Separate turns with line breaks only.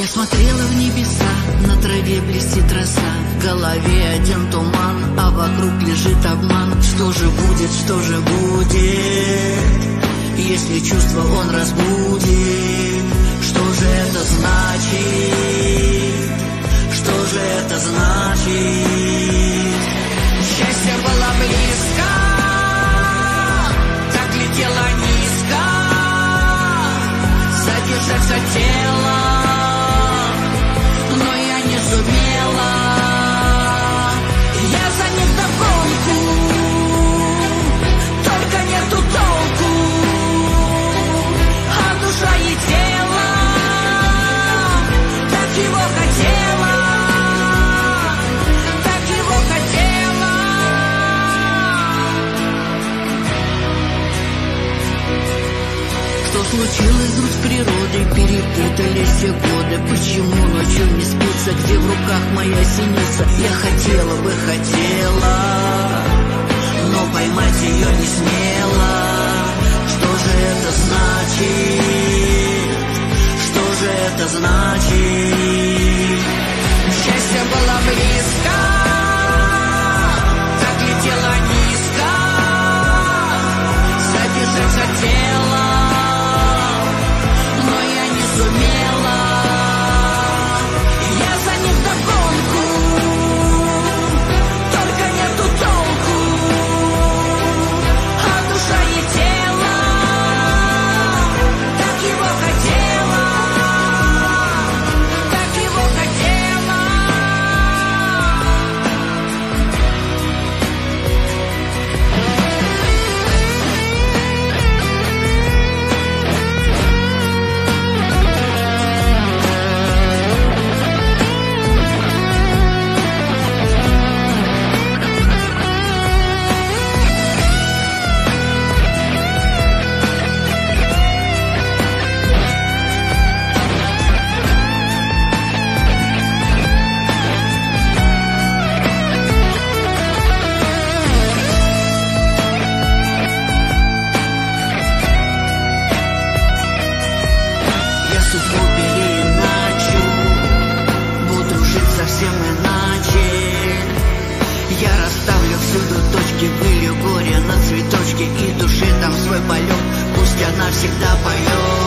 Я смотрела в небеса, на траве блестит роса, в голове один туман, а вокруг лежит обман. Что же будет, если чувство он разбудит? Что же это значит? Что же это значит? Счастье было близко, так летело низко, задержать хотела, но я не сумела. Я за ним вдогонку, только нету толку, а душа и тело так его хотела, так его хотела. Что случилось вдруг с природой, перепутались все годы. Почему ночью не спится, где в руках моя синица? Я хотела бы, но поймать ее не смела. Что же это значит? Что же это значит? Счастье было близко, так летело низко, задержать хотела, но я не сумела. Я за ним вдогонку, только нету толку, а душа и тело так его хотела, так его хотела. Я судьбу переиначу, буду жить совсем иначе. Я расставлю всюду точки, вылью горе на цветочки, и души там свой полет, пусть она всегда поет.